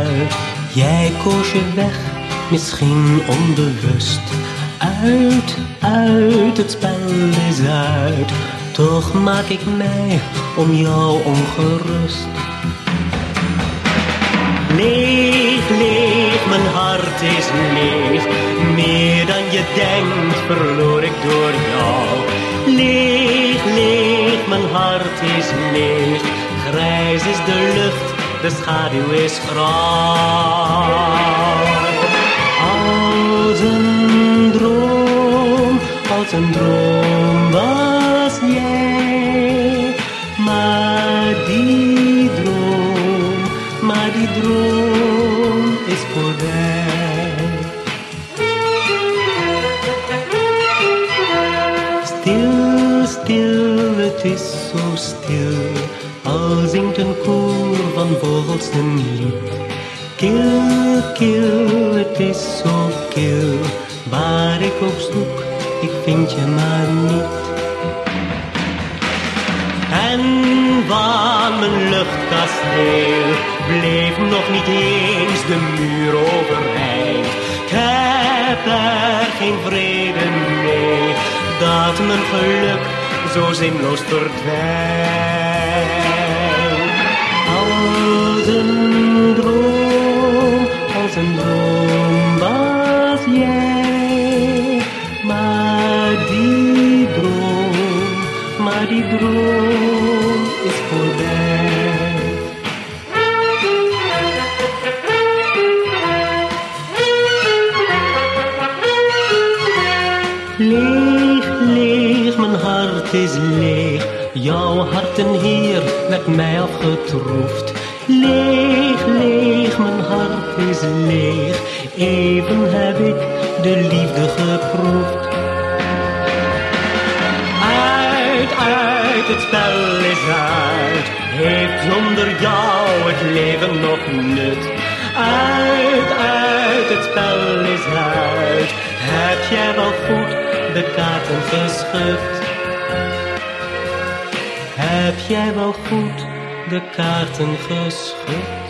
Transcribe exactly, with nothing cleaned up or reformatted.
uit. Jij koos je weg, misschien onbewust. Uit, uit, het spel is uit. Toch maak ik mij om jou ongerust. Leeg, leeg, mijn hart is leeg. Meer dan je denkt verloor ik door jou. Leeg, leeg, mijn hart is leeg. Grijs is de lucht, de schaduw is grauw. Als een droom, als een droom was jij. Maar die droom, maar die droom is voorbij. Stil, stil, het is zo stil. Al zingt een koor van vogels een lied. Kil, kil, het is zo kil. Waar ik ook zoek, ik vind je maar niet. En van mijn luchtkasteel bleef nog niet eens de muur overeind. Ik heb er geen vrede mee, dat mijn geluk zo zinloos verdwijnt. Als een droom, als een droom was jij. Maar die droom, maar die droom is voorbij. Leeg, leeg, mijn hart is leeg. Jouw hart een heer werd mij afgetroefd. Leeg, leeg, mijn hart is leeg. Even heb ik de liefde geproefd. Uit, uit, het spel is uit. Heeft zonder jou het leven nog nut? Uit, uit, het spel is uit. Heb jij wel goed de kaarten geschud? Heb jij wel goed de kaarten geschud?